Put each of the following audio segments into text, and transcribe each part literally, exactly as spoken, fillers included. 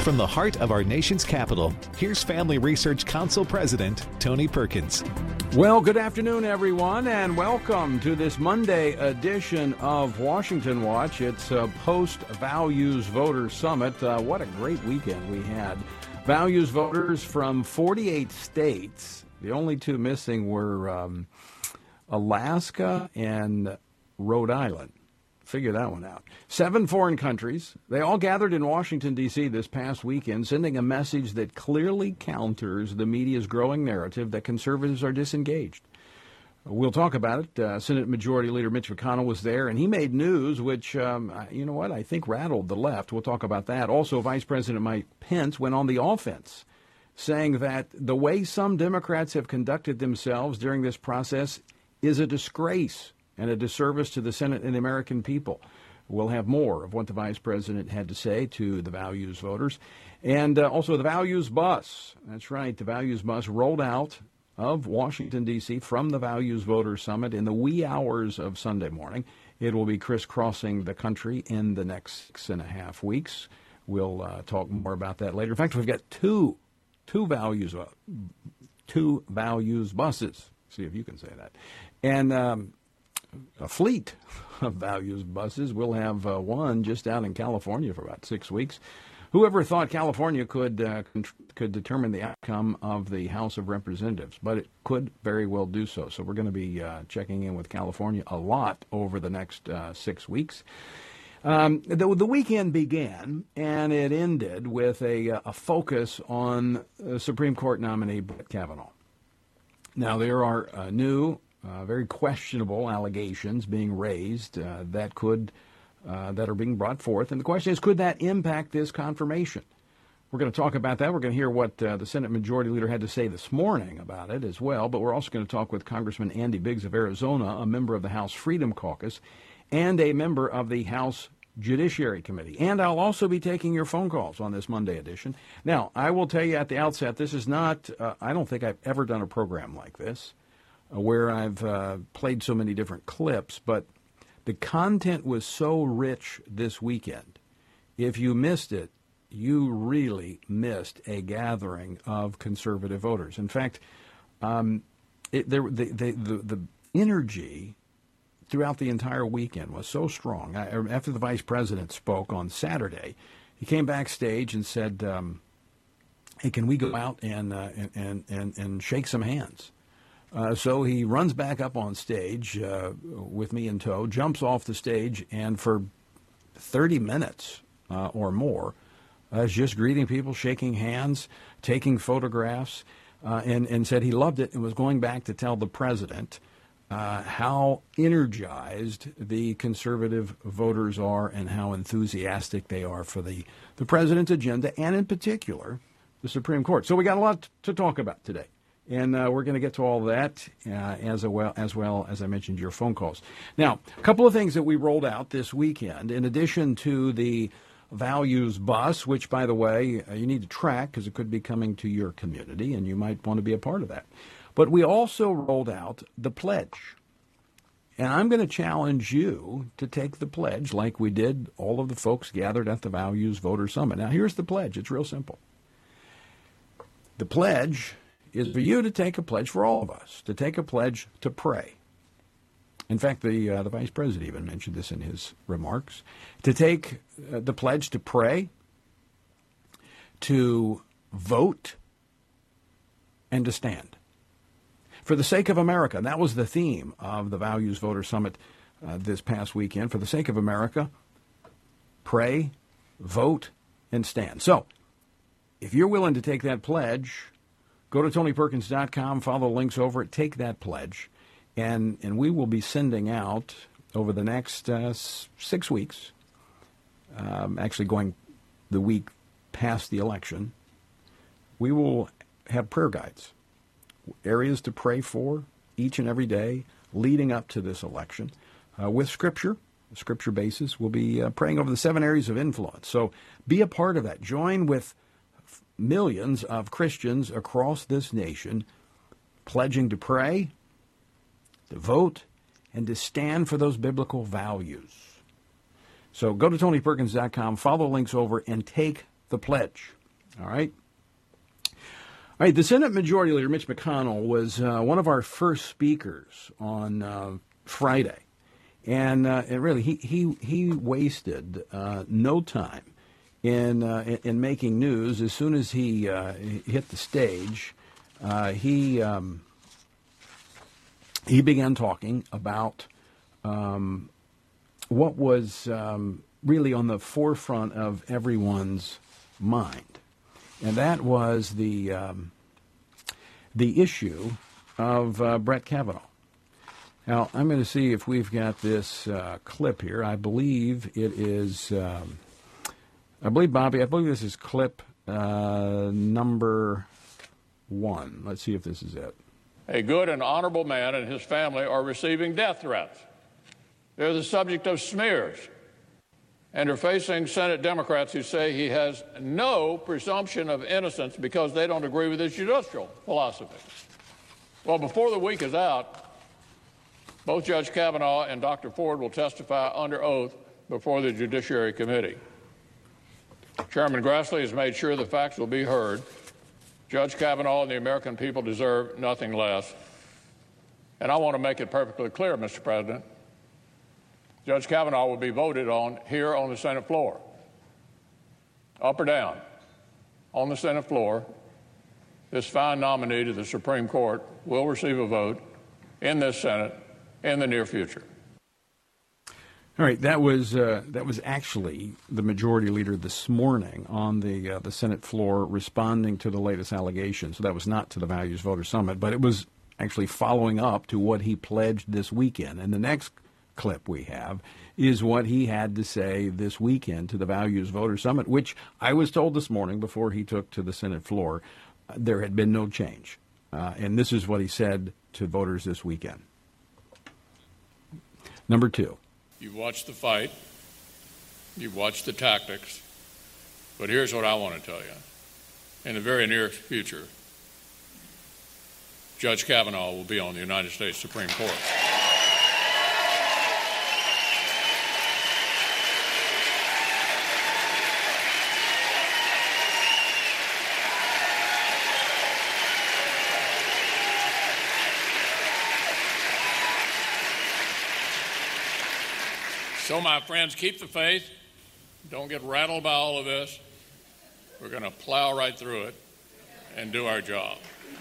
From the heart of our nation's capital, here's Family Research Council President Tony Perkins. Well, good afternoon, everyone, and welcome to this Monday edition of Washington Watch. It's a post-Values Voters Summit. Uh, what a great weekend we had. Values voters from forty-eight states. The only two missing were um, Alaska and Rhode Island. Figure that one out. Seven foreign countries. They all gathered in Washington, D C this past weekend, sending a message that clearly counters the media's growing narrative that conservatives are disengaged. We'll talk about it. Uh, Senate Majority Leader Mitch McConnell was there, and he made news which, um, you know what, I think rattled the left. We'll talk about that. Also, Vice President Mike Pence went on the offense, saying that the way some Democrats have conducted themselves during this process is a disgrace and a disservice to the Senate and the American people. We'll have more of what the Vice President had to say to the Values voters. And uh, also the Values Bus. That's right, the Values Bus rolled out of Washington, D C from the Values Voters Summit in the wee hours of Sunday morning. It will be crisscrossing the country in the next six and a half weeks. We'll uh, talk more about that later. In fact, we've got two, two Values, uh, two Values buses. See if you can say that. And Um, a fleet of Values buses. We'll have uh, one just out in California for about six weeks. Whoever thought California could uh, could determine the outcome of the House of Representatives, but it could very well do so. So we're going to be uh, checking in with California a lot over the next uh, six weeks. Um, the, the weekend began and it ended with a, a focus on uh, Supreme Court nominee Brett Kavanaugh. Now, there are uh, new Uh, very questionable allegations being raised uh, that could uh, that are being brought forth, and the question is, could that impact this confirmation? We're going to talk about that. We're going to hear what uh, the Senate Majority Leader had to say this morning about it as well. But we're also going to talk with Congressman Andy Biggs of Arizona, a member of the House Freedom Caucus, and a member of the House Judiciary Committee. And I'll also be taking your phone calls on this Monday edition. Now, I will tell you at the outset, this is not. Uh, I don't think I've ever done a program like this, where I've uh, played so many different clips, but the content was so rich this weekend. If you missed it, you really missed a gathering of conservative voters. In fact, um, it, there, the, the, the, the energy throughout the entire weekend was so strong. I, after the vice president spoke on Saturday, he came backstage and said, um, hey, can we go out and, uh, and, and, and shake some hands? Uh, so he runs back up on stage uh, with me in tow, jumps off the stage, and for thirty minutes uh, or more, uh, is just greeting people, shaking hands, taking photographs, uh, and, and said he loved it and was going back to tell the president uh, how energized the conservative voters are and how enthusiastic they are for the, the president's agenda, and in particular, the Supreme Court. So we got a lot to talk about today. And uh, we're going to get to all of that uh, as, a well, as well as I mentioned, your phone calls. Now, a couple of things that we rolled out this weekend, in addition to the Values Bus, which, by the way, uh, you need to track because it could be coming to your community and you might want to be a part of that. But we also rolled out the pledge. And I'm going to challenge you to take the pledge like we did all of the folks gathered at the Values Voter Summit. Now, here's the pledge. It's real simple. The pledge is for you to take a pledge, for all of us, to take a pledge to pray. In fact, the uh, the vice president even mentioned this in his remarks. To take uh, the pledge to pray, to vote, and to stand. For the sake of America, that was the theme of the Values Voter Summit uh, this past weekend. For the sake of America, pray, vote, and stand. So, if you're willing to take that pledge, go to Tony Perkins dot com, follow the links over it, take that pledge, and, and we will be sending out over the next uh, six weeks, um, actually going the week past the election, we will have prayer guides, areas to pray for each and every day leading up to this election uh, with Scripture, the Scripture basis. We'll be uh, praying over the seven areas of influence. So be a part of that. Join with millions of Christians across this nation pledging to pray, to vote, and to stand for those biblical values. So go to Tony Perkins dot com, follow links over, and take the pledge. All right? All right, the Senate Majority Leader, Mitch McConnell, was uh, one of our first speakers on uh, Friday. And, uh, and really, he, he, he wasted uh, no time in, uh, in in making news. As soon as he uh, hit the stage, uh, he um, he began talking about um, what was um, really on the forefront of everyone's mind, and that was the um, the issue of uh, Brett Kavanaugh. Now, I'm going to see if we've got this uh, clip here. I believe it is, um, I believe, Bobby, I believe this is clip uh, number one. Let's see if this is it. A good and honorable man and his family are receiving death threats. They're the subject of smears and are facing Senate Democrats who say he has no presumption of innocence because they don't agree with his judicial philosophy. Well, before the week is out, both Judge Kavanaugh and Doctor Ford will testify under oath before the Judiciary Committee. Chairman Grassley has made sure the facts will be heard. Judge Kavanaugh and the American people deserve nothing less. And I want to make it perfectly clear, Mister President, Judge Kavanaugh will be voted on here on the Senate floor. Up or down, on the Senate floor, this fine nominee to the Supreme Court will receive a vote in this Senate in the near future. All right, that was uh, that was actually the majority leader this morning on the uh, the Senate floor responding to the latest allegations. So that was not to the Values Voter Summit, but it was actually following up to what he pledged this weekend. And the next clip we have is what he had to say this weekend to the Values Voter Summit, which I was told this morning before he took to the Senate floor, uh, there had been no change. Uh, and this is what he said to voters this weekend. Number two. You've watched the fight. You've watched the tactics. But here's what I want to tell you. In the very near future, Judge Kavanaugh will be on the United States Supreme Court. So, my friends, keep the faith. Don't get rattled by all of this. We're going to plow right through it and do our job.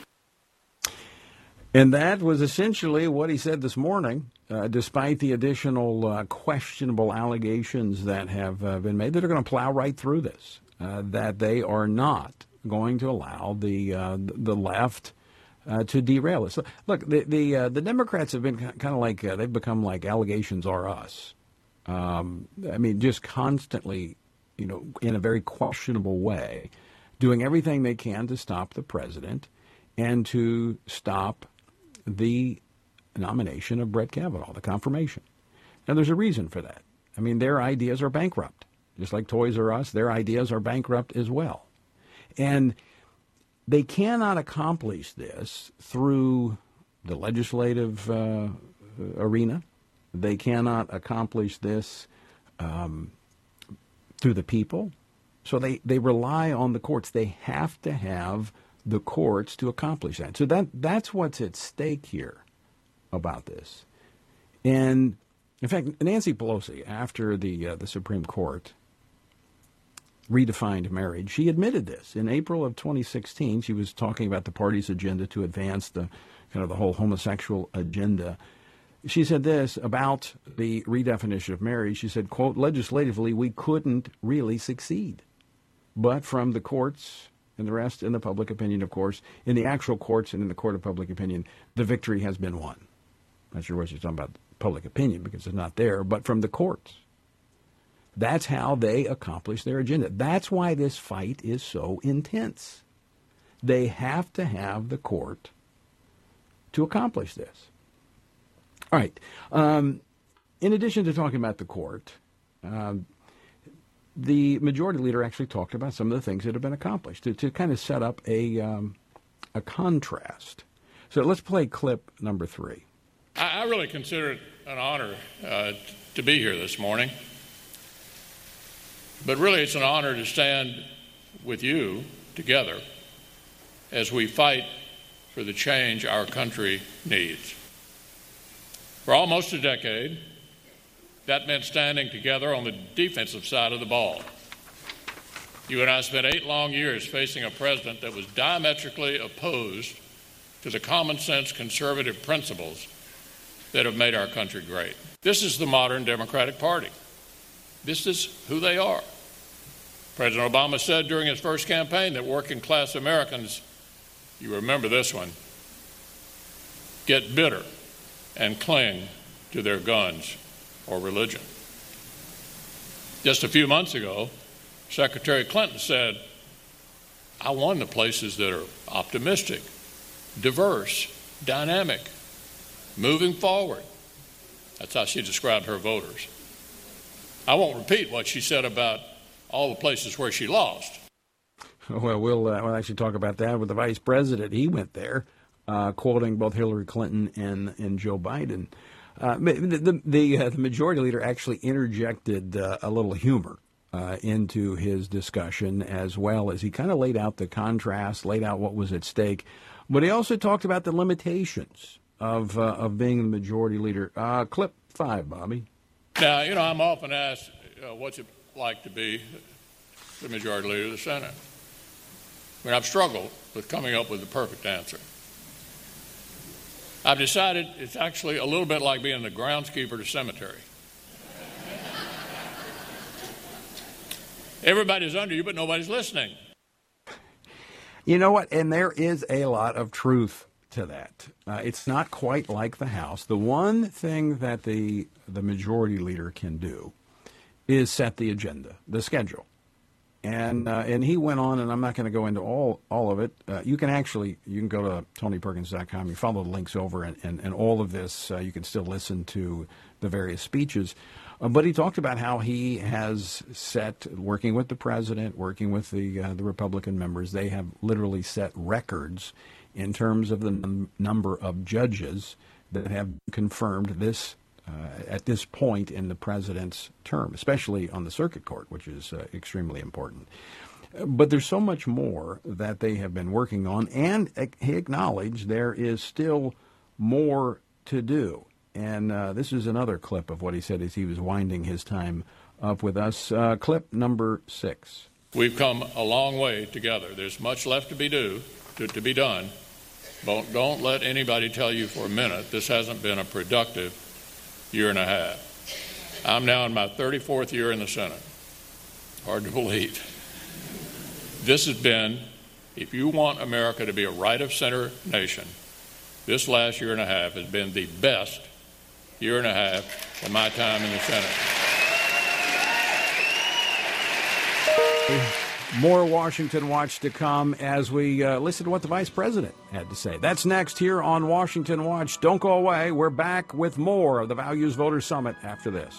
And that was essentially what he said this morning, uh, despite the additional uh, questionable allegations that have uh, been made, that are going to plow right through this, uh, that they are not going to allow the uh, the left uh, to derail it. So, look, the the, uh, the Democrats have been kind of like, uh, they've become like allegations are us. Um, I mean, just constantly, you know, in a very questionable way, doing everything they can to stop the president and to stop the nomination of Brett Kavanaugh, the confirmation. Now, there's a reason for that. I mean, their ideas are bankrupt. Just like Toys R Us, their ideas are bankrupt as well. And they cannot accomplish this through the legislative uh, arena. They cannot accomplish this um, through the people. So they, they rely on the courts. They have to have the courts to accomplish that. So that that's what's at stake here about this. And, in fact, Nancy Pelosi, after the uh, the Supreme Court redefined marriage, she admitted this. In April of twenty sixteen, she was talking about the party's agenda to advance the kind of the whole homosexual agenda. She said this about the redefinition of marriage. She said, quote, legislatively, we couldn't really succeed. But from the courts and the rest in the public opinion, of course, in the actual courts and in the court of public opinion, the victory has been won. I'm not sure what she's talking about public opinion because it's not there, but from the courts. That's how they accomplish their agenda. That's why this fight is so intense. They have to have the court to accomplish this. All right. Um, in addition to talking about the court, um, the majority leader actually talked about some of the things that have been accomplished to, to kind of set up a um, a contrast. So let's play clip number three. I, I really consider it an honor uh, to be here this morning. But really, it's an honor to stand with you together as we fight for the change our country needs. For almost a decade, that meant standing together on the defensive side of the ball. You and I spent eight long years facing a president that was diametrically opposed to the common-sense conservative principles that have made our country great. This is the modern Democratic Party. This is who they are. President Obama said during his first campaign that working-class Americans, you remember this one, get bitter and cling to their guns or religion. Just a few months ago, Secretary Clinton said, I want the places that are optimistic, diverse, dynamic, moving forward. That's how she described her voters. I won't repeat what she said about all the places where she lost. Well, we'll, uh, we'll actually talk about that with the vice president. He went there, uh, quoting both Hillary Clinton and, and Joe Biden. Uh, the the, the, uh, the majority leader actually interjected uh, a little humor uh, into his discussion, as well as he kind of laid out the contrast, laid out what was at stake. But he also talked about the limitations of uh, of being the majority leader. Uh, clip five, Bobby. Now, you know, I'm often asked, uh, what's it like to be the majority leader of the Senate? I mean, I've struggled with coming up with the perfect answer. I've decided it's actually a little bit like being the groundskeeper to cemetery. Everybody's under you, but nobody's listening. You know what? And there is a lot of truth to that. Uh, it's not quite like the House. The one thing that the the majority leader can do is set the agenda, the schedule. And uh, and he went on, and I'm not going to go into all, all of it. Uh, you can actually, you can go to tony perkins dot com. You follow the links over, and, and, and all of this, uh, you can still listen to the various speeches. Uh, but he talked about how he has set, working with the president, working with the uh, the Republican members, they have literally set records in terms of the n- number of judges that have confirmed this Uh, at this point in the president's term, especially on the circuit court, which is uh, extremely important. But there's so much more that they have been working on, and uh, he acknowledged there is still more to do. And uh, this is another clip of what he said as he was winding his time up with us. Uh, clip number six. We've come a long way together. There's much left to be do to, to be done. But don't let anybody tell you for a minute this hasn't been a productive year and a half. I'm now in my thirty-fourth year in the Senate. Hard to believe. This has been, if you want America to be a right-of-center nation, this last year and a half has been the best year and a half of my time in the Senate. More Washington Watch to come as we uh, listen to what the vice president had to say. That's next here on Washington Watch. Don't go away. We're back with more of the Values Voters Summit after this.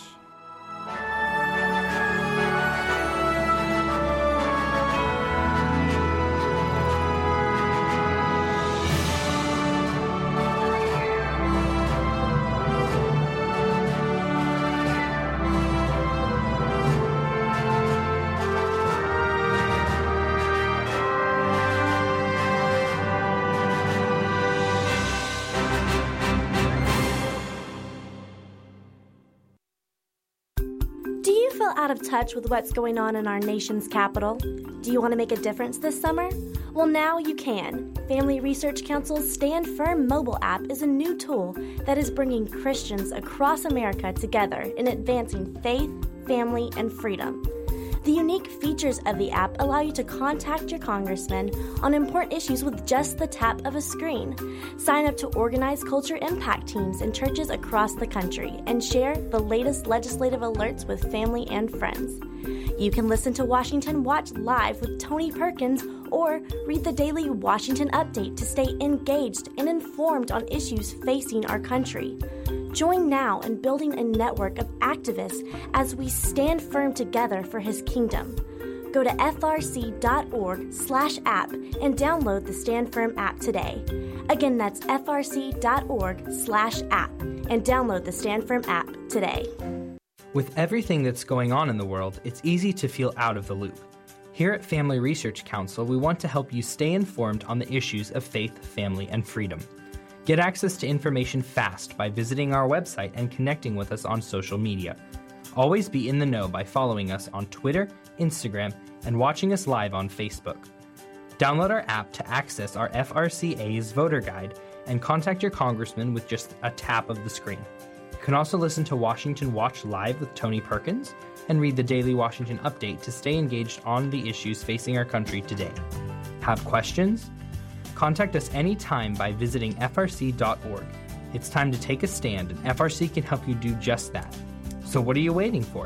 Out of touch with what's going on in our nation's capital? Do you want to make a difference this summer? Well, now you can. Family Research Council's Stand Firm mobile app is a new tool that is bringing Christians across America together in advancing faith, family, and freedom. The unique features of the app allow you to contact your congressman on important issues with just the tap of a screen. Sign up to organized culture impact teams in churches across the country and share the latest legislative alerts with family and friends. You can listen to Washington Watch live with Tony Perkins or read the daily Washington Update to stay engaged and informed on issues facing our country. Join now in building a network of activists as we stand firm together for his kingdom. Go to frc.org slash app and download the Stand Firm app today. Again, that's frc.org slash app and download the Stand Firm app today. With everything that's going on in the world, it's easy to feel out of the loop. Here at Family Research Council, we want to help you stay informed on the issues of faith, family, and freedom. Get access to information fast by visiting our website and connecting with us on social media. Always be in the know by following us on Twitter, Instagram, and watching us live on Facebook. Download our app to access our F R C A's voter guide and contact your congressman with just a tap of the screen. You can also listen to Washington Watch Live with Tony Perkins and read the Daily Washington Update to stay engaged on the issues facing our country today. Have questions? Contact us anytime by visiting F R C dot org. It's time to take a stand, and F R C can help you do just that. So what are you waiting for?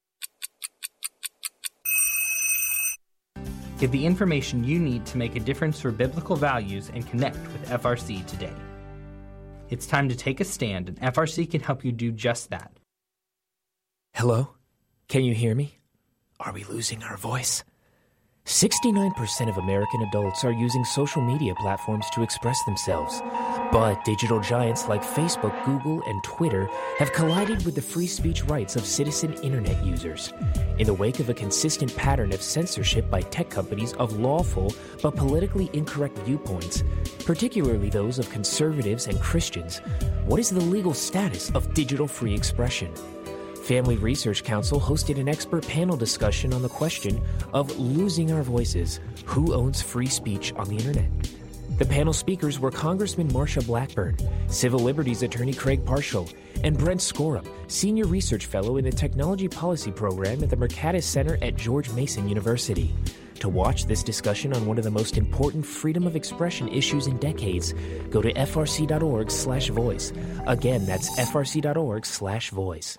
Get the information you need to make a difference for biblical values and connect with F R C today. It's time to take a stand, and F R C can help you do just that. Hello? Can you hear me? Are we losing our voice? sixty-nine percent of American adults are using social media platforms to express themselves. But digital giants like Facebook, Google, and Twitter have collided with the free speech rights of citizen internet users. In the wake of a consistent pattern of censorship by tech companies of lawful but politically incorrect viewpoints, particularly those of conservatives and Christians, what is the legal status of digital free expression? Family Research Council hosted an expert panel discussion on the question of losing our voices. Who owns free speech on the internet? The panel speakers were Congressman Marsha Blackburn, Civil Liberties Attorney Craig Parshall, and Brent Scorum, Senior Research Fellow in the Technology Policy Program at the Mercatus Center at George Mason University. To watch this discussion on one of the most important freedom of expression issues in decades, go to F R C dot org slash voice. Again, that's F R C dot org slash voice.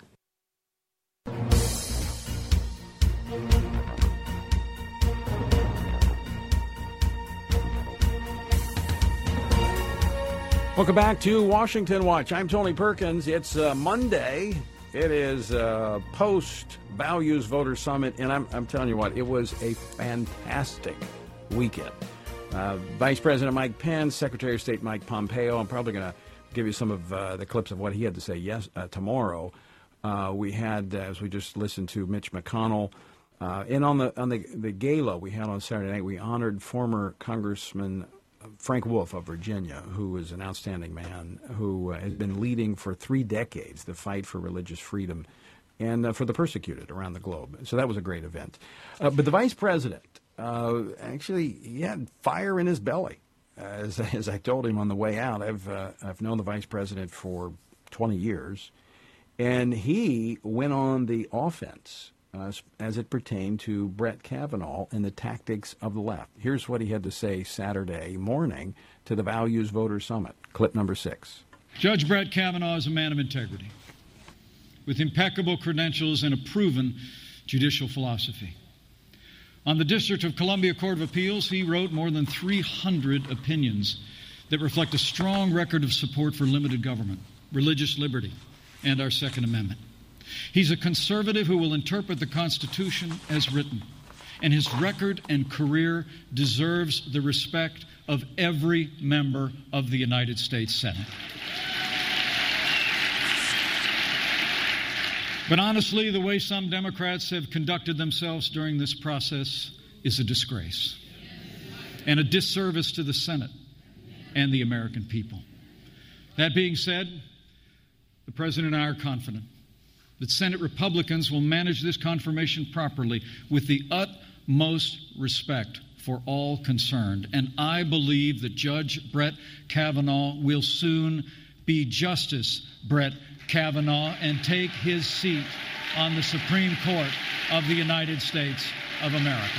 Welcome back to Washington Watch. I'm Tony Perkins. It's uh, Monday. It is uh, post-Values Voter Summit, and I'm, I'm telling you what, it was a fantastic weekend. Uh, Vice President Mike Pence, Secretary of State Mike Pompeo. I'm probably going to give you some of uh, the clips of what he had to say yes uh, tomorrow. Uh, we had, uh, as we just listened to, Mitch McConnell. Uh, and on the on the, the gala we had on Saturday night, we honored former Congressman Frank Wolf of Virginia, who is an outstanding man who uh, has been leading for three decades the fight for religious freedom and uh, for the persecuted around the globe. So that was a great event. Uh, but the vice president, uh, actually, he had fire in his belly. As, as I told him on the way out, I've, uh, I've known the vice president for twenty years. And he went on the offense uh, as it pertained to Brett Kavanaugh and the tactics of the left. Here's what he had to say Saturday morning to the Values Voter Summit. Clip number six. Judge Brett Kavanaugh is a man of integrity, with impeccable credentials and a proven judicial philosophy. On the District of Columbia Court of Appeals, he wrote more than three hundred opinions that reflect a strong record of support for limited government, religious liberty, and our Second Amendment. He's a conservative who will interpret the Constitution as written, and his record and career deserves the respect of every member of the United States Senate. But honestly, the way some Democrats have conducted themselves during this process is a disgrace and a disservice to the Senate and the American people. That being said, the President and I are confident that Senate Republicans will manage this confirmation properly with the utmost respect for all concerned. And I believe that Judge Brett Kavanaugh will soon be Justice Brett Kavanaugh and take his seat on the Supreme Court of the United States of America.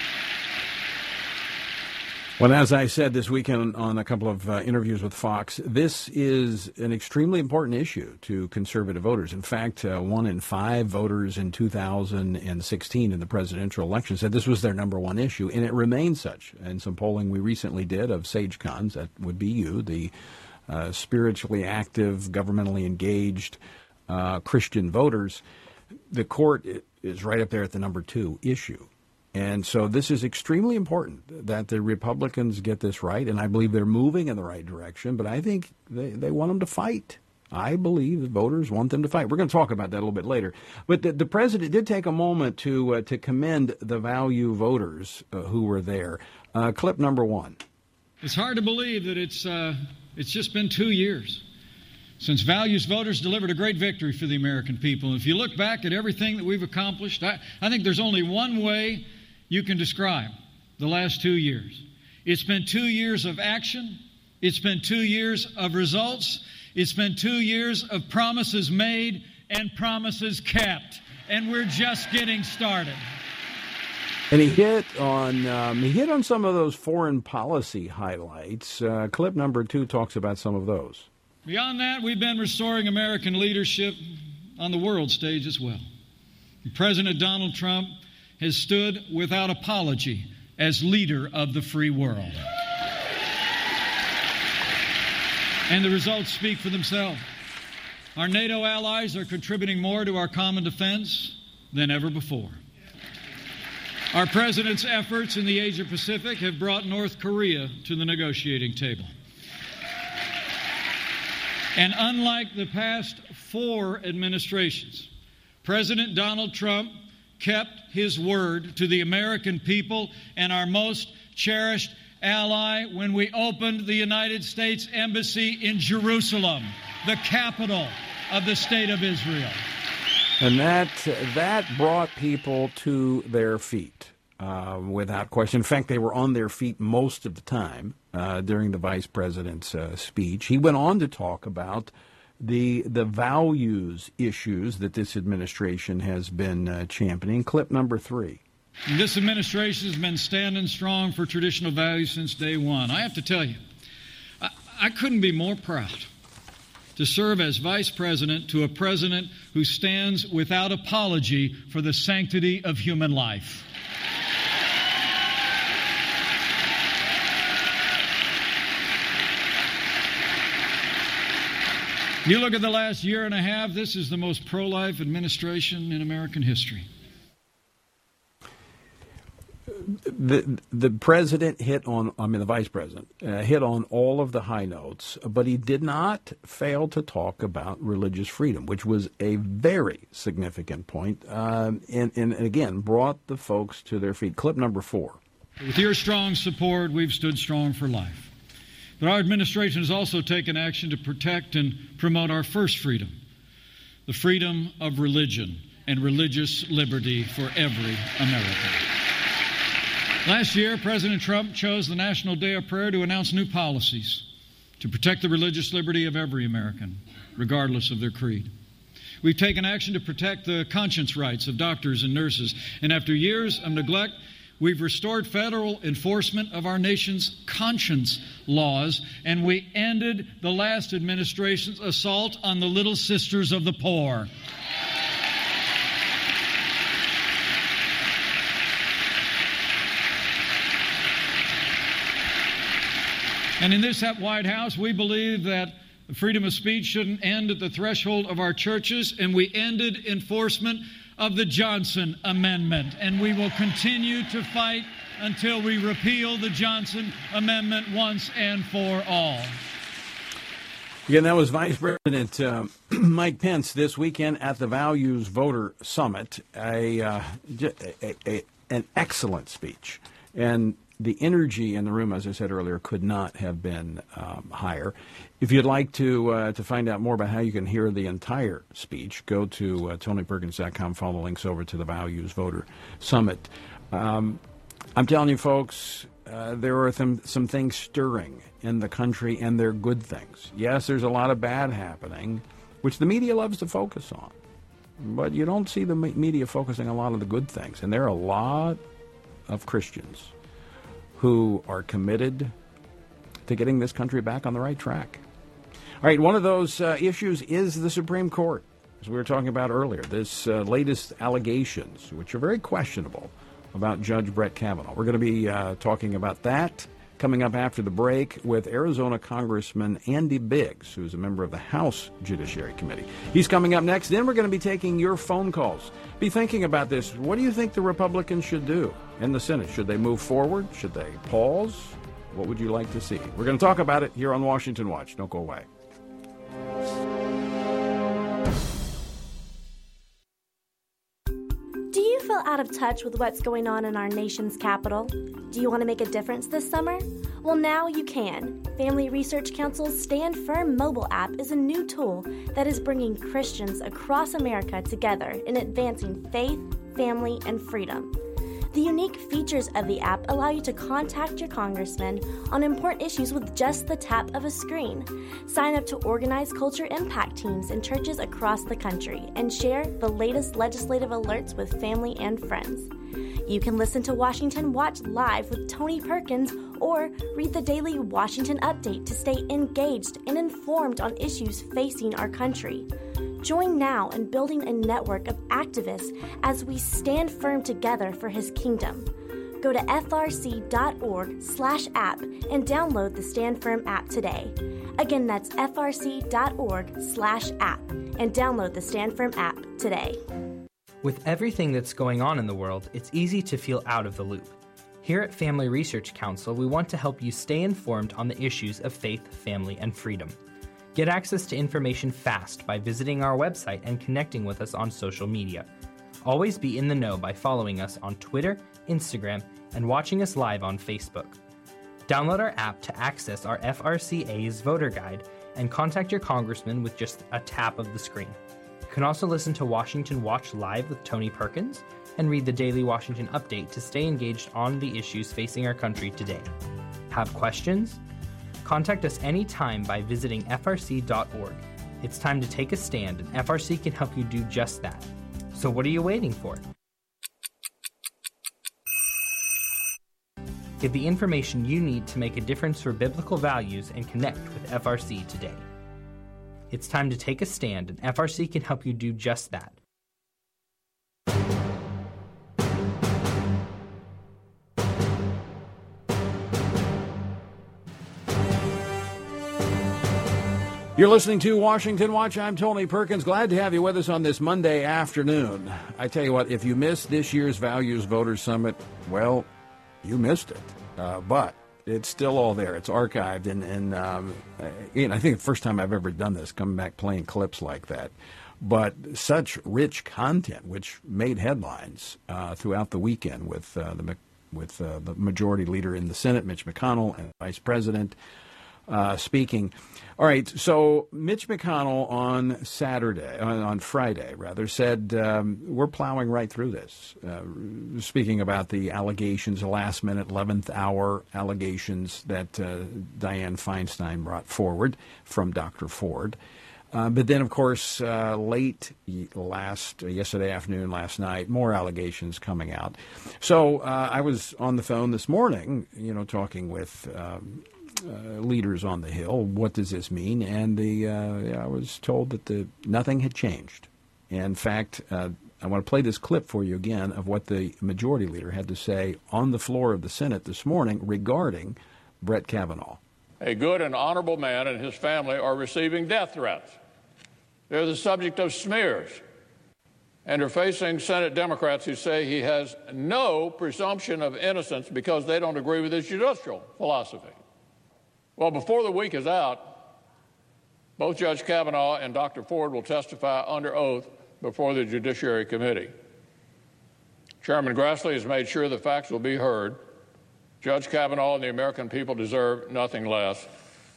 Well, as I said this weekend on a couple of uh, interviews with Fox, this is an extremely important issue to conservative voters. In fact, uh, one in five voters in two thousand sixteen in the presidential election said this was their number one issue, and it remains such. And some polling we recently did of SageCons, that would be you, the uh, spiritually active, governmentally engaged uh, Christian voters, the court is right up there at the number two issue. And so this is extremely important that the Republicans get this right, and I believe they're moving in the right direction, but I think they, they want them to fight. I believe the voters want them to fight. We're going to talk about that a little bit later. But the, the president did take a moment to uh, to commend the value voters uh, who were there. Uh, clip number one. It's hard to believe that it's uh, it's just been two years since values voters delivered a great victory for the American people. And if you look back at everything that we've accomplished, I, I think there's only one way you can describe the last two years. It's been two years of action. It's been two years of results. It's been two years of promises made and promises kept. And we're just getting started. And he hit on um, he hit on some of those foreign policy highlights. Uh, clip number two talks about some of those. Beyond that, we've been restoring American leadership on the world stage as well. President Donald Trump has stood without apology as leader of the free world. And the results speak for themselves. Our NATO allies are contributing more to our common defense than ever before. Our president's efforts in the Asia-Pacific have brought North Korea to the negotiating table. And unlike the past four administrations, President Donald Trump kept his word to the American people and our most cherished ally when we opened the United States Embassy in Jerusalem, the capital of the State of Israel. And that that brought people to their feet, uh, without question. In fact, they were on their feet most of the time uh, during the vice president's uh, speech. He went on to talk about the the values issues that this administration has been uh, championing. Clip number three. And this administration has been standing strong for traditional values since day one. I have to tell you, I, I couldn't be more proud to serve as vice president to a president who stands without apology for the sanctity of human life. You look at the last year and a half, this is the most pro-life administration in American history. The the president hit on, I mean the vice president, uh, hit on all of the high notes, but he did not fail to talk about religious freedom, which was a very significant point, um, and, and again, brought the folks to their feet. Clip number four. With your strong support, we've stood strong for life. But our administration has also taken action to protect and promote our first freedom, the freedom of religion and religious liberty for every American. Last year, President Trump chose the National Day of Prayer to announce new policies to protect the religious liberty of every American, regardless of their creed. We've taken action to protect the conscience rights of doctors and nurses, and after years of neglect, we've restored federal enforcement of our nation's conscience laws, and we ended the last administration's assault on the Little Sisters of the poor. And in this White House, we believe that freedom of speech shouldn't end at the threshold of our churches, and we ended enforcement of the Johnson Amendment. And we will continue to fight until we repeal the Johnson Amendment once and for all. Again, that was Vice President uh, Mike Pence this weekend at the Values Voter Summit. A, uh, a, a an excellent speech. And the energy in the room, as I said earlier, could not have been um, higher. If you'd like to uh, to find out more about how you can hear the entire speech, go to uh, Tony Perkins dot com, follow links over to the Values Voter Summit. Um, I'm telling you, folks, uh, there are some, some things stirring in the country, and they're good things. Yes, there's a lot of bad happening, which the media loves to focus on. But you don't see the media focusing on a lot of the good things. And there are a lot of Christians who are committed to getting this country back on the right track. All right, one of those uh, issues is the Supreme Court, as we were talking about earlier. This uh, latest allegations, which are very questionable, about Judge Brett Kavanaugh. We're going to be uh, talking about that coming up after the break with Arizona Congressman Andy Biggs, who's a member of the House Judiciary Committee. He's coming up next. Then we're going to be taking your phone calls. Be thinking about this. What do you think the Republicans should do in the Senate? Should they move forward? Should they pause? What would you like to see? We're going to talk about it here on Washington Watch. Don't go away. feel out of touch with what's going on in our nation's capital? Do you want to make a difference this summer? Well, now you can. Family Research Council's Stand Firm mobile app is a new tool that is bringing Christians across America together in advancing faith, family, and freedom. The unique features of the app allow you to contact your congressman on important issues with just the tap of a screen. Sign up to organized culture impact teams in churches across the country and share the latest legislative alerts with family and friends. You can listen to Washington Watch live with Tony Perkins or read the daily Washington Update to stay engaged and informed on issues facing our country. Join now in building a network of activists as we stand firm together for his kingdom. Go to frc.org slash app and download the Stand Firm app today. Again, that's frc.org slash app and download the Stand Firm app today. With everything that's going on in the world, it's easy to feel out of the loop. Here at Family Research Council, we want to help you stay informed on the issues of faith, family, and freedom. Get access to information fast by visiting our website and connecting with us on social media. Always be in the know by following us on Twitter, Instagram, and watching us live on Facebook. Download our app to access our F R C A's voter guide and contact your congressman with just a tap of the screen. You can also listen to Washington Watch live with Tony Perkins and read the daily Washington Update to stay engaged on the issues facing our country today. Have questions? Contact us anytime by visiting F R C dot org. It's time to take a stand, and F R C can help you do just that. So what are you waiting for? Get the information you need to make a difference for biblical values and connect with F R C today. It's time to take a stand, and F R C can help you do just that. You're listening to Washington Watch. I'm Tony Perkins. Glad to have you with us on this Monday afternoon. I tell you what, if you missed this year's Values Voters Summit, well, you missed it. Uh, but it's still all there. It's archived. And, and um, you know, I think the first time I've ever done this, coming back playing clips like that. But such rich content, which made headlines uh, throughout the weekend with uh, the with uh, the majority leader in the Senate, Mitch McConnell, and Vice President Uh, speaking. All right, so Mitch McConnell on Saturday, on, on Friday, rather, said um, we're plowing right through this. Uh, speaking about the allegations, the last-minute, eleventh hour allegations that uh, Dianne Feinstein brought forward from Doctor Ford. Uh, but then, of course, uh, late last, uh, yesterday afternoon, last night, more allegations coming out. So uh, I was on the phone this morning, you know, talking with um, Uh, leaders on the Hill. What does this mean? And the uh, I was told that the nothing had changed. In fact, uh, I want to play this clip for you again of what the majority leader had to say on the floor of the Senate this morning regarding Brett Kavanaugh. A good and honorable man and his family are receiving death threats. They're the subject of smears and are facing Senate Democrats who say he has no presumption of innocence because they don't agree with his judicial philosophy. Well, before the week is out, both Judge Kavanaugh and Doctor Ford will testify under oath before the Judiciary Committee. Chairman Grassley has made sure the facts will be heard. Judge Kavanaugh and the American people deserve nothing less.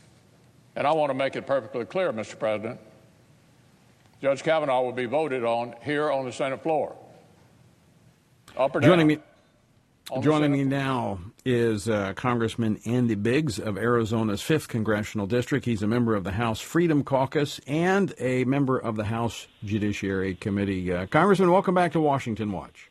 And I want to make it perfectly clear, Mister President, Judge Kavanaugh will be voted on here on the Senate floor. Up or down. Joining me. Joining me now is uh, Congressman Andy Biggs of Arizona's fifth Congressional District. He's a member of the House Freedom Caucus and a member of the House Judiciary Committee. Uh, Congressman, welcome back to Washington Watch.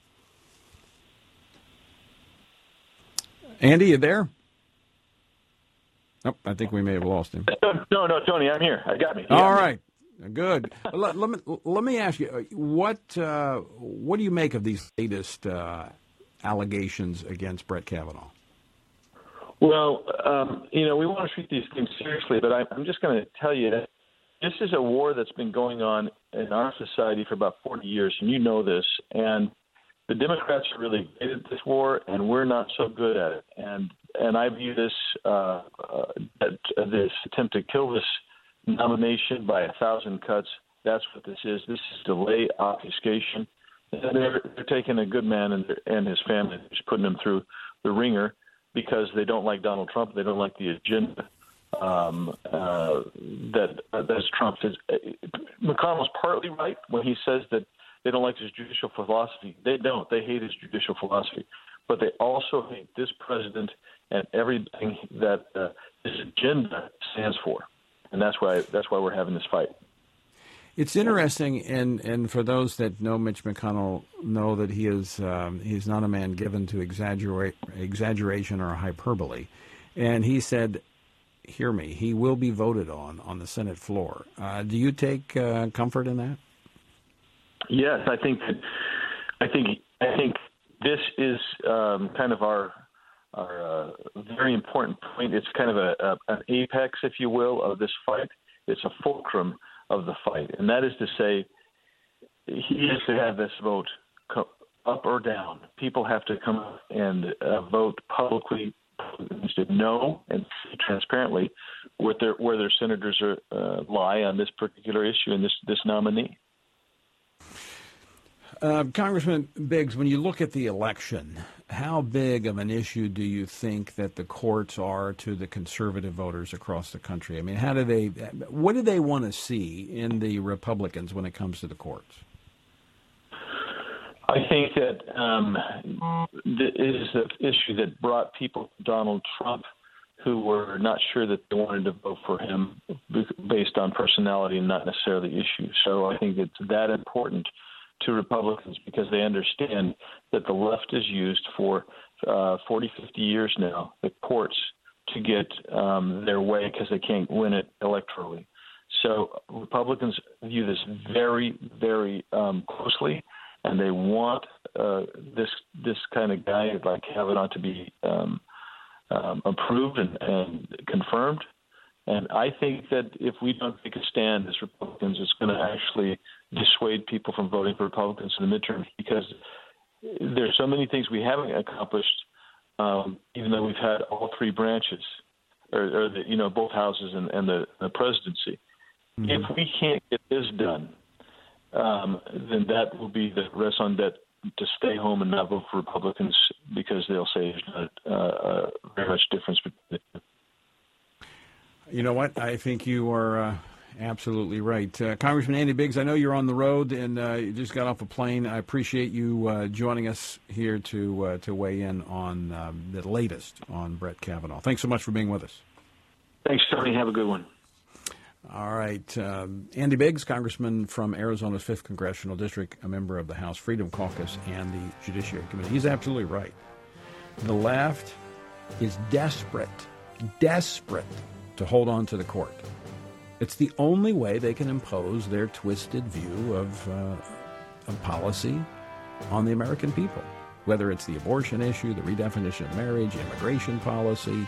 Andy, you there? Oh, I think we may have lost him. No, no, Tony, I'm here. I got me. All right. Good. Let, let, me, let me ask you, what, uh, what do you make of these latest uh allegations against Brett Kavanaugh? Well, um, you know, we want to treat these things seriously, but I, I'm just going to tell you that this is a war that's been going on in our society for about forty years, and you know this. And the Democrats are really good at this war, and we're not so good at it. And and I view this uh, uh, this attempt to kill this nomination by a thousand cuts. That's what this is. This is delay obfuscation. And they're, they're taking a good man and, and his family, just putting him through the ringer because they don't like Donald Trump. They don't like the agenda um, uh, that uh, that's Trump. Is, uh, McConnell's partly right when he says that they don't like his judicial philosophy. They don't. They hate his judicial philosophy. But they also hate this president and everything that uh, his agenda stands for. And that's why that's why we're having this fight. It's interesting, and, and for those that know Mitch McConnell know that he is um, he's not a man given to exaggerate exaggeration or hyperbole. And he said, hear me, he will be voted on on the Senate floor. Uh, do you take uh, comfort in that? Yes, I think that, I think I think this is um, kind of our our uh, very important point. It's kind of a, a an apex, if you will, of this fight. It's a fulcrum of the fight, and that is to say, he has to have this vote co- up or down. People have to come up and uh, vote publicly, to know and see transparently where their where their senators are uh, lie on this particular issue and this this nominee. Uh, Congressman Biggs, when you look at the election, how big of an issue do you think that the courts are to the conservative voters across the country? I mean, how do they, what do they want to see in the Republicans when it comes to the courts? I think that um, it is the issue that brought people to Donald Trump who were not sure that they wanted to vote for him based on personality and not necessarily issue. So I think it's that important to Republicans because they understand that the left is used for uh, forty, fifty years now, the courts, to get um, their way because they can't win it electorally. So Republicans view this very, very um, closely, and they want uh, this this kind of guy like Kavanaugh to be um, um, approved and, and confirmed. And I think that if we don't take a stand as Republicans, it's going to actually dissuade people from voting for Republicans in the midterms because there's so many things we haven't accomplished, um, even though we've had all three branches, or, or the, you know, both houses and, and the, the presidency. Mm-hmm. If we can't get this done, um, then that will be the raison d'etre to stay home and not vote for Republicans because they'll say there's not uh, uh, very much difference between the two. You know what? I think you are uh, absolutely right. Uh, Congressman Andy Biggs, I know you're on the road and uh, you just got off a plane. I appreciate you uh, joining us here to uh, to weigh in on um, the latest on Brett Kavanaugh. Thanks so much for being with us. Thanks, Tony. Have a good one. All right. Um, Andy Biggs, Congressman from Arizona's fifth Congressional District, a member of the House Freedom Caucus and the Judiciary Committee. He's absolutely right. The left is desperate, desperate to hold on to the court. It's the only way they can impose their twisted view of, uh, of policy on the American people, whether it's the abortion issue, the redefinition of marriage, immigration policy.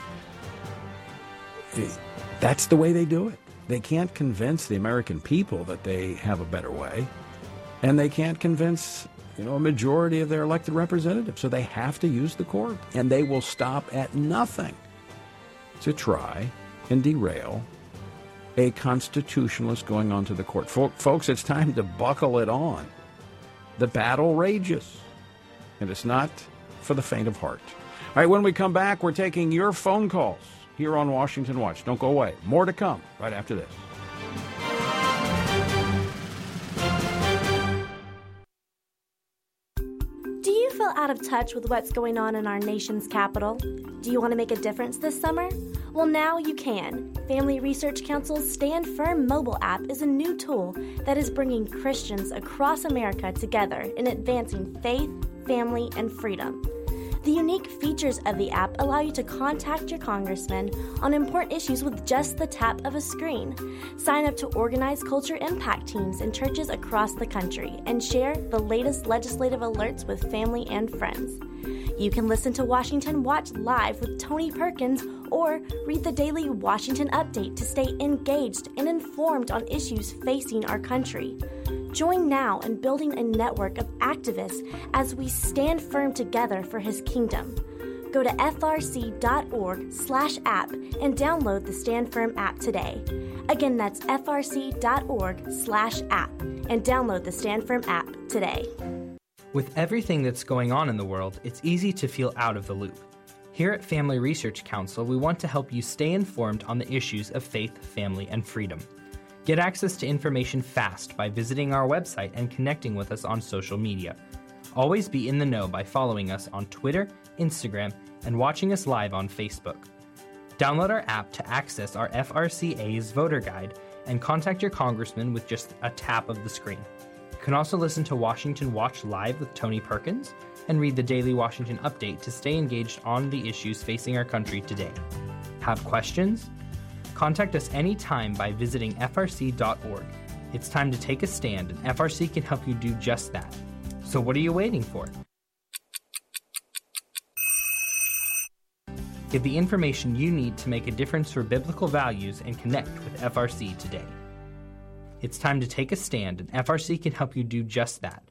That's the way they do it. They can't convince the American people that they have a better way, and they can't convince, you know, a majority of their elected representatives. So they have to use the court, and they will stop at nothing to try and derail a constitutionalist going onto the court. Folks, it's time to buckle it on. The battle rages, and it's not for the faint of heart. All right, when we come back, we're taking your phone calls here on Washington Watch. Don't go away. More to come right after this. Do you feel out of touch with what's going on in our nation's capital? Do you want to make a difference this summer? Well, now you can. Family Research Council's Stand Firm mobile app is a new tool that is bringing Christians across America together in advancing faith, family, and freedom. The unique features of the app allow you to contact your congressman on important issues with just the tap of a screen. Sign up to organized culture impact teams in churches across the country and share the latest legislative alerts with family and friends. You can listen to Washington Watch live with Tony Perkins or read the daily Washington Update to stay engaged and informed on issues facing our country. Join now in building a network of activists as we stand firm together for his kingdom. Go to frc.org slash app and download the Stand Firm app today. Again, that's frc.org slash app and download the Stand Firm app today. With everything that's going on in the world, it's easy to feel out of the loop. Here at Family Research Council, we want to help you stay informed on the issues of faith, family, and freedom. Get access to information fast by visiting our website and connecting with us on social media. Always be in the know by following us on Twitter, Instagram, and watching us live on Facebook. Download our app to access our F R C A's voter guide and contact your congressman with just a tap of the screen. You can also listen to Washington Watch Live with Tony Perkins and read the Daily Washington Update to stay engaged on the issues facing our country today. Have questions? Contact us anytime by visiting F R C dot org. It's time to take a stand, and F R C can help you do just that. So what are you waiting for? Get the information you need to make a difference for biblical values and connect with F R C today. It's time to take a stand, and F R C can help you do just that.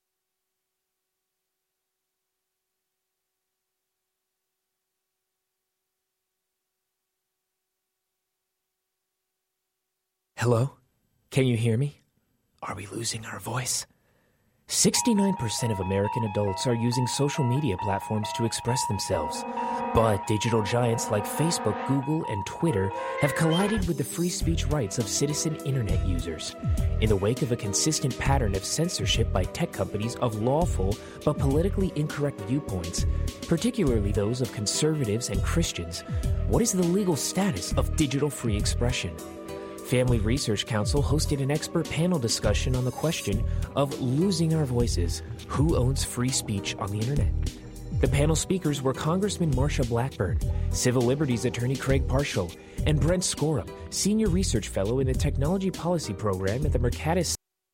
Hello? Can you hear me? Are we losing our voice? sixty-nine percent of American adults are using social media platforms to express themselves. But digital giants like Facebook, Google, and Twitter have collided with the free speech rights of citizen internet users. In the wake of a consistent pattern of censorship by tech companies of lawful but politically incorrect viewpoints, particularly those of conservatives and Christians, what is the legal status of digital free expression? Family Research Council hosted an expert panel discussion on the question of losing our voices. Who owns free speech on the internet? The panel speakers were Congressman Marsha Blackburn, Civil Liberties Attorney Craig Parshall, and Brent Scorum, Senior Research Fellow in the Technology Policy Program at the Mercatus.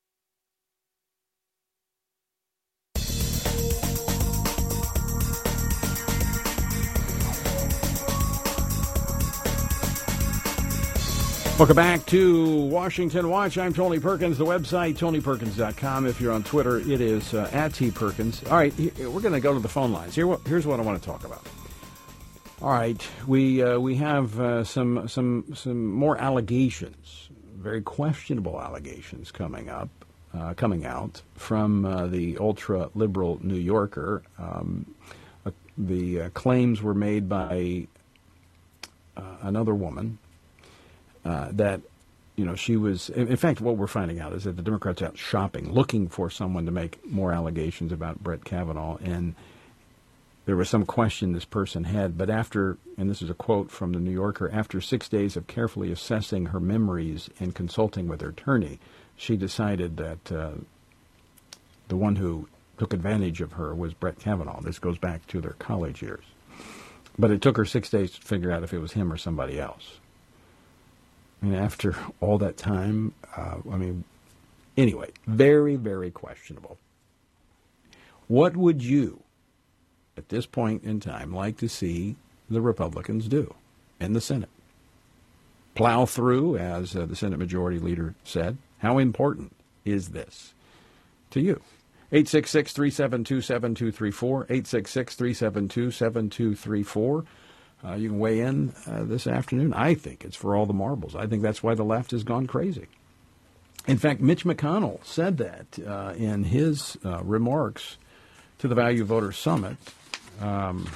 Welcome back to Washington Watch. I'm Tony Perkins. The website, tony perkins dot com. If you're on Twitter, it is uh, at T Perkins. All right, we're going to go to the phone lines. Here, here's what I want to talk about. All right, we uh, we have uh, some some some more allegations, very questionable allegations coming up, uh, coming out from uh, the ultra liberal New Yorker. Um, uh, the uh, claims were made by uh, another woman. Uh, that, you know, she was, in, in fact, what we're finding out is that the Democrats are out shopping, looking for someone to make more allegations about Brett Kavanaugh, and there was some question this person had, but after, and this is a quote from the New Yorker, after six days of carefully assessing her memories and consulting with her attorney, she decided that uh, the one who took advantage of her was Brett Kavanaugh. This goes back to their college years. But it took her six days to figure out if it was him or somebody else. And after all that time, uh, I mean, anyway, very, very questionable. What would you, at this point in time, like to see the Republicans do in the Senate? Plow through, as uh, the Senate Majority Leader said. How important is this to you? eight six six, three seven two, seven two three four, eight six six, three seven two, seven two three four. Uh, you can weigh in uh, this afternoon. I think it's for all the marbles. I think that's why the left has gone crazy. In fact, Mitch McConnell said that uh, in his uh, remarks to the Value Voter Summit. Um,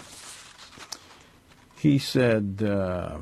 he said, uh,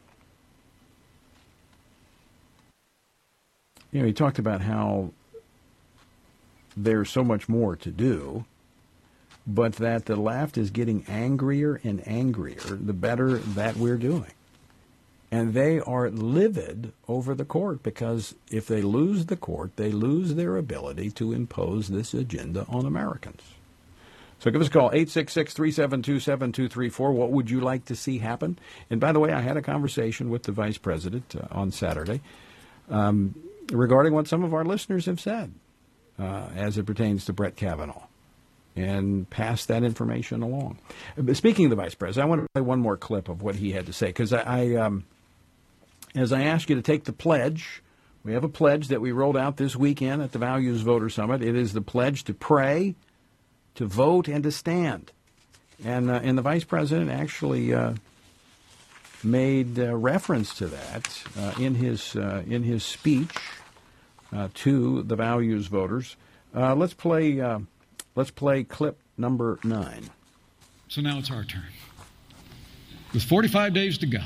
you know, he talked about how there's so much more to do, but that the left is getting angrier and angrier the better that we're doing. And they are livid over the court because if they lose the court, they lose their ability to impose this agenda on Americans. So give us a call, eight six six, three seven two, seven two three four. What would you like to see happen? And by the way, I had a conversation with the vice president uh, on Saturday um, regarding what some of our listeners have said uh, as it pertains to Brett Kavanaugh, and pass that information along. Speaking of the vice president, I want to play one more clip of what he had to say, because I, I um, as I ask you to take the pledge, we have a pledge that we rolled out this weekend at the Values Voter Summit. It is the pledge to pray, to vote, and to stand. And, uh, and the vice president actually uh, made uh, reference to that uh, in his uh, in his speech uh, to the Values voters. Uh, let's play. Uh, Let's play clip number nine. So now it's our turn. With forty-five days to go,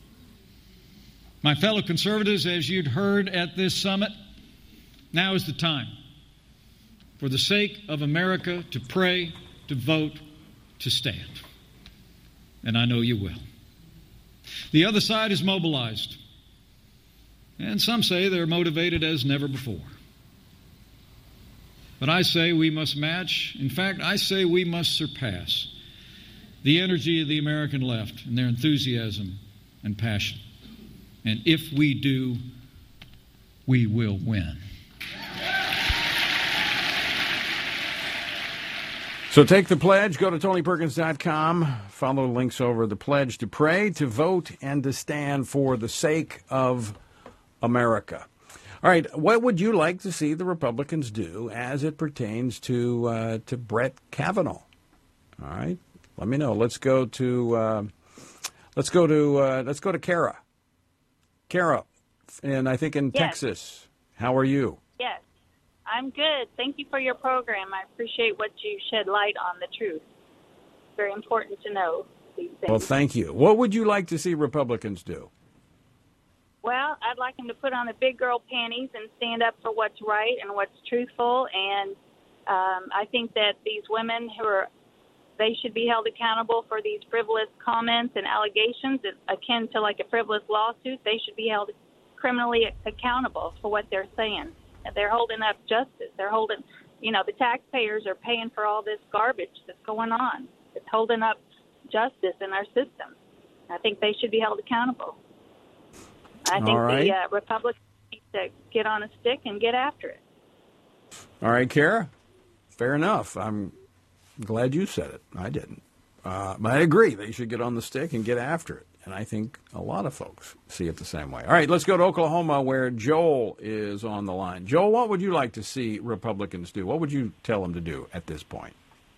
my fellow conservatives, as you'd heard at this summit, now is the time for the sake of America to pray, to vote, to stand. And I know you will. The other side is mobilized. And some say they're motivated as never before. But I say we must match, in fact, I say we must surpass the energy of the American left and their enthusiasm and passion. And if we do, we will win. So take the pledge, go to Tony Perkins dot com, follow the links over the pledge to pray, to vote, and to stand for the sake of America. All right, what would you like to see the Republicans do as it pertains to uh, to Brett Kavanaugh? All right, let me know. Let's go to uh, let's go to uh, let's go to Kara. Kara, and I think in Yes. Texas. How are you? Yes, I'm good. Thank you for your program. I appreciate what you shed light on the truth. Very important to know these things. Well, thank you. What would you like to see Republicans do? Well, I'd like them to put on the big girl panties and stand up for what's right and what's truthful. And um, I think that these women who are, they should be held accountable for these frivolous comments and allegations akin to like a frivolous lawsuit. They should be held criminally accountable for what they're saying. They're holding up justice. They're holding, you know, the taxpayers are paying for all this garbage that's going on. It's holding up justice in our system. I think they should be held accountable. I think right. the uh, Republicans need to get on a stick and get after it. All right, Kara. Fair enough. I'm glad you said it. I didn't. Uh, but I agree. They should get on the stick and get after it. And I think a lot of folks see it the same way. All right, let's go to Oklahoma where Joel is on the line. Joel, what would you like to see Republicans do? What would you tell them to do at this point?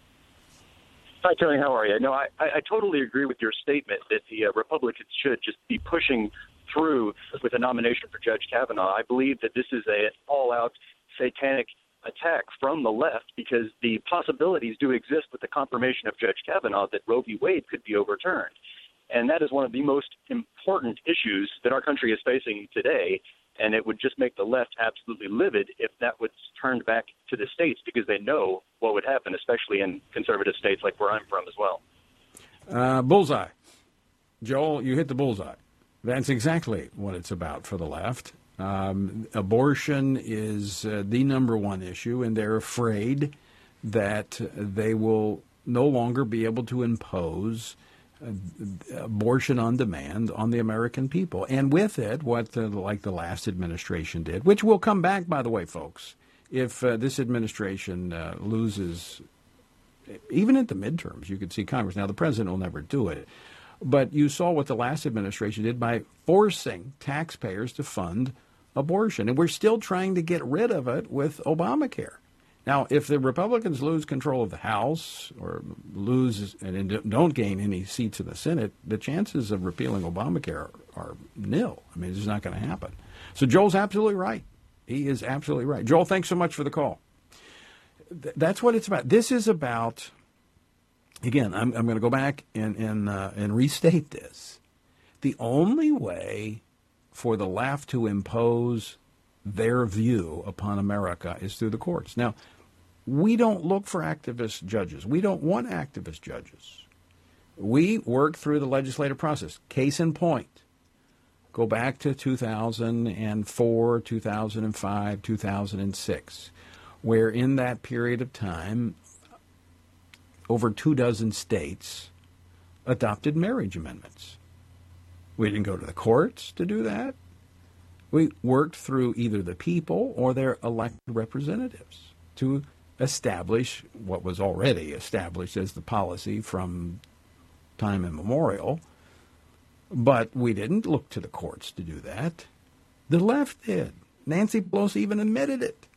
Hi, Tony. How are you? No, I, I totally agree with your statement that the uh, Republicans should just be pushing through with a nomination for Judge Kavanaugh. I believe that this is an all-out satanic attack from the left because the possibilities do exist with the confirmation of Judge Kavanaugh that Roe v. Wade could be overturned. And that is one of the most important issues that our country is facing today. And it would just make the left absolutely livid if that was turned back to the states because they know what would happen, especially in conservative states like where I'm from as well. Uh, bullseye. Joel, you hit the bullseye. That's exactly what it's about for the left. Um, abortion is uh, the number one issue, and they're afraid that they will no longer be able to impose uh, abortion on demand on the American people. And with it, what the, like the last administration did, which will come back, by the way, folks, if uh, this administration uh, loses, even at the midterms, you could see Congress. Now, the president will never do it. But you saw what the last administration did by forcing taxpayers to fund abortion. And we're still trying to get rid of it with Obamacare. Now, if the Republicans lose control of the House or lose and don't gain any seats in the Senate, the chances of repealing Obamacare are nil. I mean, it's just not going to happen. So Joel's absolutely right. He is absolutely right. Joel, thanks so much for the call. Th- that's what it's about. This is about... Again, I'm, I'm going to go back and and, uh, and restate this. The only way for the left to impose their view upon America is through the courts. Now, we don't look for activist judges. We don't want activist judges. We work through the legislative process. Case in point, go back to two thousand four, two thousand five, two thousand six, where in that period of time, over two dozen states adopted marriage amendments. We didn't go to the courts to do that. We worked through either the people or their elected representatives to establish what was already established as the policy from time immemorial. But we didn't look to the courts to do that. The left did. Nancy Pelosi even admitted it.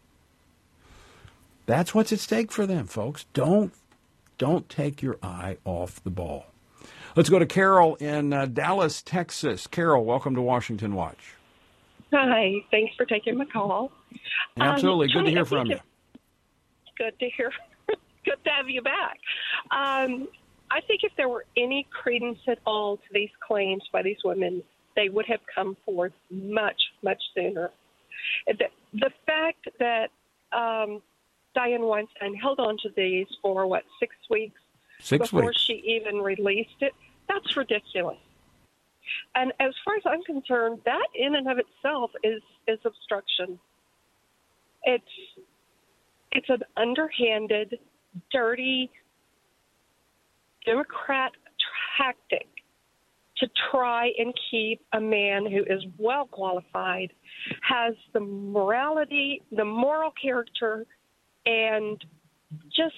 That's what's at stake for them, folks. Don't Don't take your eye off the ball. Let's go to Carol in uh, Dallas, Texas. Carol, welcome to Washington Watch. Hi. Thanks for taking my call. Absolutely. Um, Good to hear from you. Good to hear. good to have you back. Um, I think if there were any credence at all to these claims by these women, they would have come forth much, much sooner. The, the fact that um, Dianne Weinstein held on to these for, what, six weeks six before weeks. she even released it, that's ridiculous. And as far as I'm concerned, that in and of itself is, is obstruction. It's it's an underhanded, dirty Democrat tactic to try and keep a man who is well qualified, has the morality, the moral character, and just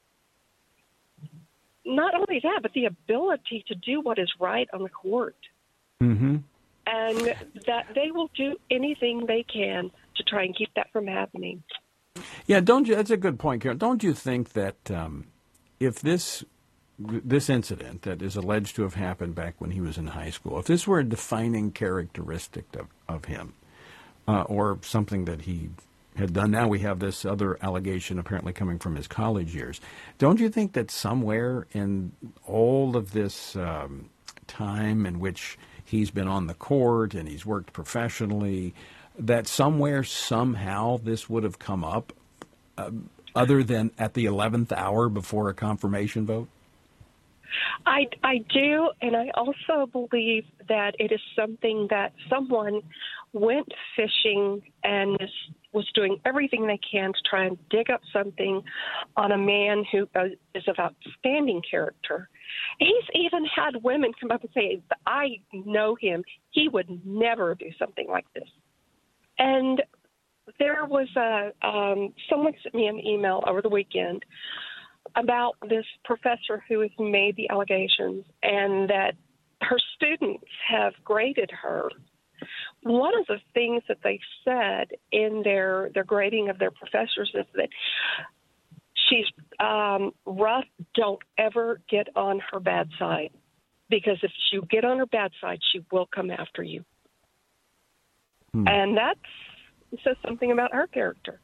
not only that, but the ability to do what is right on the court. Mm-hmm. And that they will do anything they can to try and keep that from happening. Yeah, don't you? That's a good point, Karen. Don't you think that um, if this this incident that is alleged to have happened back when he was in high school, if this were a defining characteristic of, of him, uh, or something that he had done, now we have this other allegation apparently coming from his college years. Don't you think that somewhere in all of this um, time in which he's been on the court and he's worked professionally, that somewhere, somehow, this would have come up, uh, other than at the eleventh hour before a confirmation vote? I, I do, and I also believe that it is something that someone went fishing and is, was doing everything they can to try and dig up something on a man who uh, is of outstanding character. He's even had women come up and say, I know him. He would never do something like this. And there was a um, someone sent me an email over the weekend about this professor who has made the allegations and that her students have graded her. One of the things that they said in their, their grading of their professors is that she's um, rough. Don't ever get on her bad side, because if you get on her bad side, she will come after you. Hmm. And that says something about her character.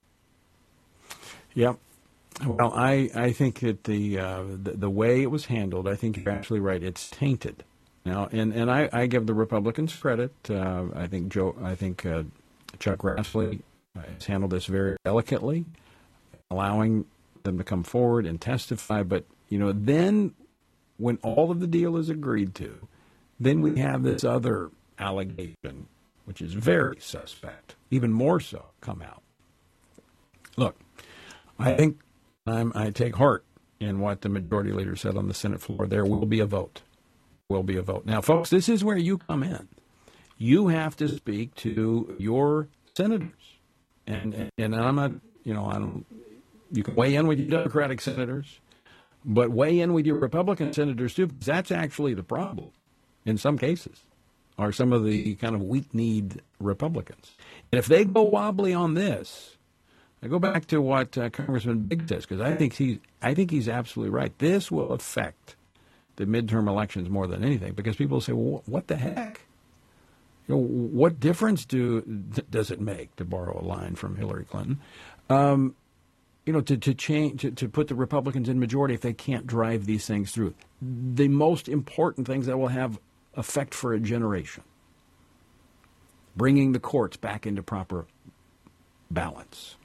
Yep. Well, I, I think that the, uh, the the way it was handled, I think you're absolutely right. It's tainted now, and, and I, I give the Republicans credit. Uh, I think Joe, I think uh, Chuck Grassley has handled this very delicately, allowing them to come forward and testify. But you know, then when all of the deal is agreed to, then we have this other allegation, which is very suspect, even more so, come out. Look, I think I'm, I take heart in what the majority leader said on the Senate floor. There will be a vote. Will be a vote. Now, folks, this is where you come in. You have to speak to your senators, and and I'm not, you know, I don't. You can weigh in with your Democratic senators, but weigh in with your Republican senators too, because that's actually the problem in some cases. Are some of the kind of weak-kneed Republicans. And if they go wobbly on this, I go back to what uh, Congressman Biggs says, because I think he's, I think he's absolutely right. This will affect the midterm elections more than anything, because people say, well, what the heck? You know, what difference do does it make, to borrow a line from Hillary Clinton, um, you know, to, to change, to, to put the Republicans in majority if they can't drive these things through? The most important things that will have effect for a generation. Bringing the courts back into proper balance.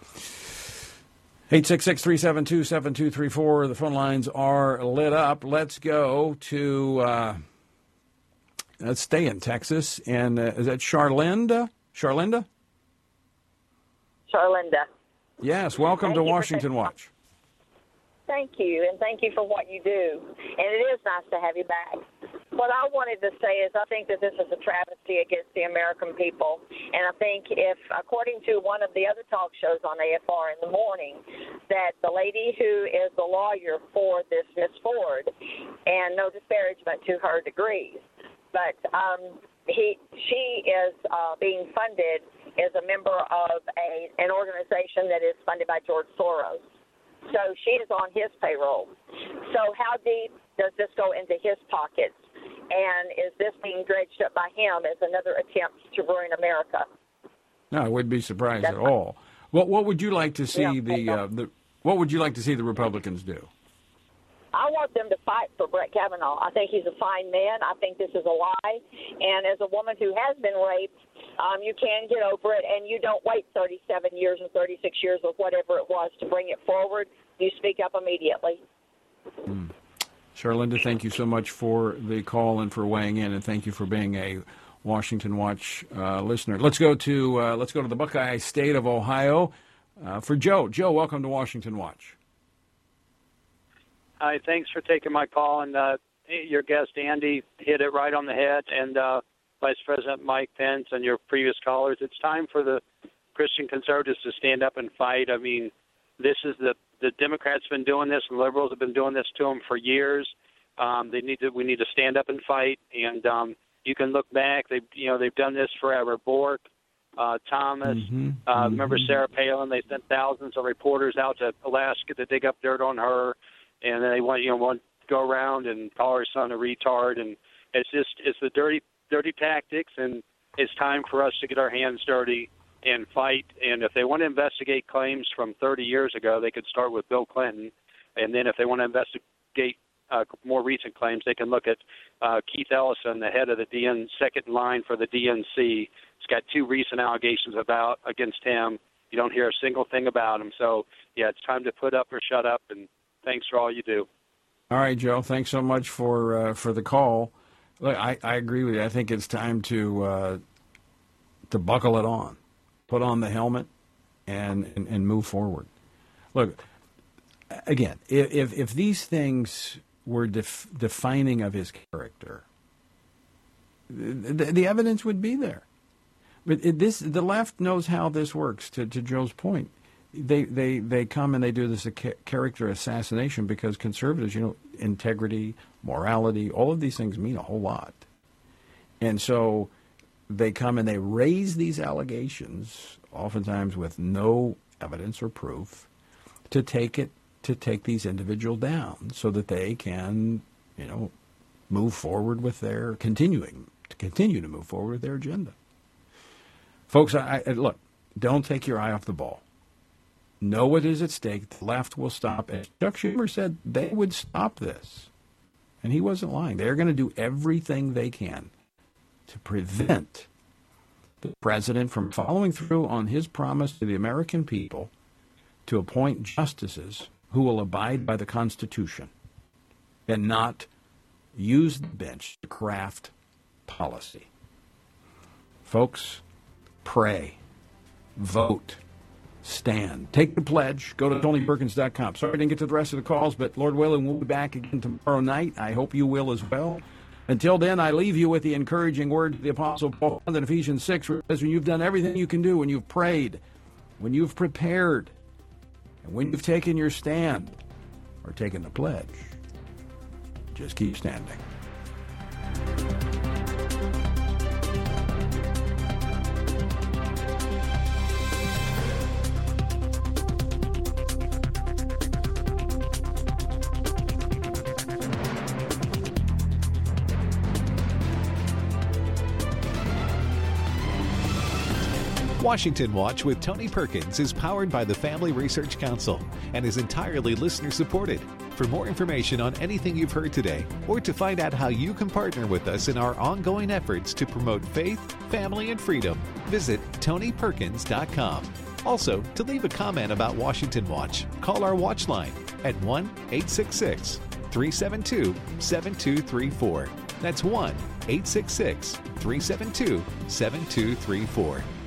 eight six six, three seven two, seven two three four. The phone lines are lit up. Let's go to, uh, let's stay in Texas. And uh, is that Charlinda? Charlinda? Charlinda. Yes, welcome thank to Washington Watch. Thank you, and thank you for what you do. And it is nice to have you back. What I wanted to say is I think that this is a travesty against the American people. And I think if, according to one of the other talk shows on A F R in the morning, that the lady who is the lawyer for this Miss Ford, and no disparagement to her degrees, but um, he, she is uh, being funded as a member of a, an organization that is funded by George Soros. So she is on his payroll. So how deep does this go into his pockets? And is this being dredged up by him as another attempt to ruin America? No, I wouldn't be surprised That's at all. What What would you like to see yeah, the, uh, the What would you like to see the Republicans do? I want them to fight for Brett Kavanaugh. I think he's a fine man. I think this is a lie. And as a woman who has been raped, um, you can get over it, and you don't wait thirty-seven years or thirty-six years or whatever it was to bring it forward. You speak up immediately. Mm. Charlinda, thank you so much for the call and for weighing in, and thank you for being a Washington Watch uh, listener. Let's go to uh, let's go to the Buckeye State of Ohio uh, for Joe. Joe, welcome to Washington Watch. Hi, thanks for taking my call. And uh, your guest, Andy, hit it right on the head, and uh, Vice President Mike Pence and your previous callers. It's time for the Christian conservatives to stand up and fight. I mean, this is the the Democrats have been doing this, and liberals have been doing this to them for years. Um, they need to. We need to stand up and fight. And um, you can look back. They, you know, they've done this forever. Bork, uh, Thomas. Mm-hmm. Uh, mm-hmm. Remember Sarah Palin? They sent thousands of reporters out to Alaska to dig up dirt on her. And then they want you know want to go around and call her son a retard, and it's just it's the dirty dirty tactics, and it's time for us to get our hands dirty and fight. And if they want to investigate claims from thirty years ago, they could start with Bill Clinton, and then if they want to investigate uh, more recent claims, they can look at uh, Keith Ellison, the head of the D N second in line for the D N C. He's got two recent allegations about against him. You don't hear a single thing about him. So yeah, it's time to put up or shut up. And thanks for all you do. All right, Joe. Thanks so much for uh, for the call. Look, I, I agree with you. I think it's time to uh, to buckle it on, put on the helmet, and and, and move forward. Look, again, if if these things were def- defining of his character, the, the evidence would be there. But it, this the left knows how this works. To to Joe's point. They, they they come and they do this character assassination because conservatives, you know, integrity, morality, all of these things mean a whole lot. And so they come and they raise these allegations, oftentimes with no evidence or proof, to take it to take these individuals down so that they can, you know, move forward with their continuing to continue to move forward with their agenda. Folks, I, I look, don't take your eye off the ball. Know what is at stake. The left will stop it. Chuck Schumer said they would stop this. And he wasn't lying. They're going to do everything they can to prevent the president from following through on his promise to the American people to appoint justices who will abide by the Constitution and not use the bench to craft policy. Folks, pray, vote, stand. Take the pledge. Go to Tony Perkins dot com. Sorry I didn't get to the rest of the calls, but Lord willing, we'll be back again tomorrow night. I hope you will as well. Until then, I leave you with the encouraging words of the Apostle Paul in Ephesians six, where it says, when you've done everything you can do, when you've prayed, when you've prepared, and when you've taken your stand or taken the pledge, just keep standing. Washington Watch with Tony Perkins is powered by the Family Research Council and is entirely listener-supported. For more information on anything you've heard today, or to find out how you can partner with us in our ongoing efforts to promote faith, family, and freedom, visit Tony Perkins dot com. Also, to leave a comment about Washington Watch, call our watch line at one eight six six, three seven two, seven two three four. That's one eight six six, three seven two, seven two three four.